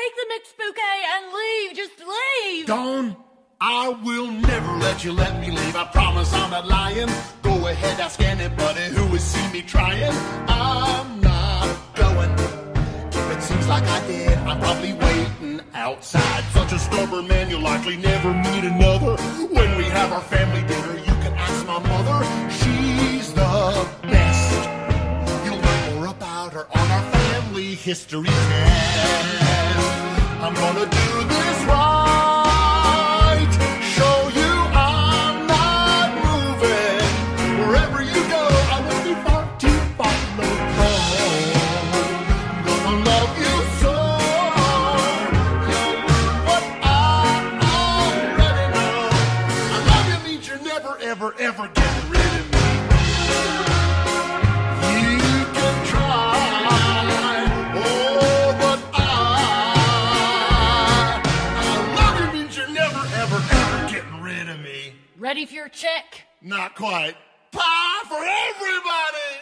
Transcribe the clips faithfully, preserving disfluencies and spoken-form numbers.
take the mixed bouquet and leave. Just leave. Dawn, I will never let you let me leave. I promise I'm not lying. Go ahead, ask anybody who has seen me trying. I'm not going. If it seems like I did, I'm probably waiting outside. Such a stubborn man, you'll likely never meet another. When we have our family dinner, you can ask my mother. She's the best. You'll learn more about her on our family history test. I'm gonna do this right. Show you I'm not moving. Wherever you go, I will be far too far home. I'm gonna love you so. You'll learn what I already know. I love you means you're never, ever, ever getting rid of me. You can try, oh, but I, I love you means you're never, ever, ever getting rid of me. Ready for your check? Not quite. Pie for everybody!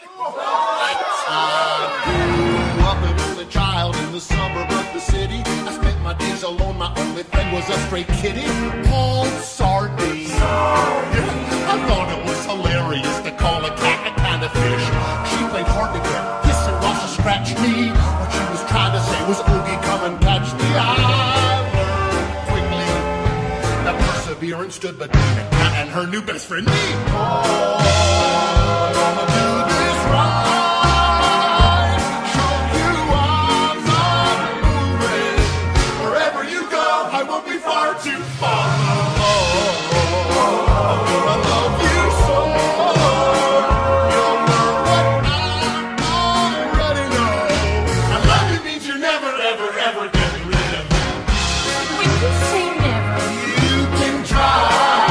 I grew up an only child in the suburb of the city. I spent my days alone, my only friend was a stray kitty called Sardine. Yeah, I thought it was hilarious to call a cat a kind of fish. She played hard to get, hissing while she scratched me. What she was trying to say was, Oogie, come and catch me. I learned quickly that perseverance stood between a cat and her new best friend, me. Oh, I'm gonna do this right. Show you I'm not moving. Wherever you go, I won't be far too far. Oh, I'm gonna love you so. You'll learn what I already know. I love you means you're never, ever, ever getting rid of me. When you say never. You can try.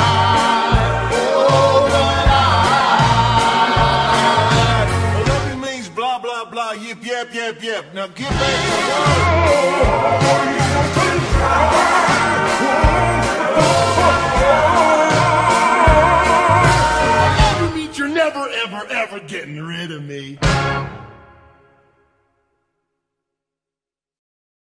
Oh, but I love you means blah, blah, blah, yip, yip, yip, yip. Now get back to work.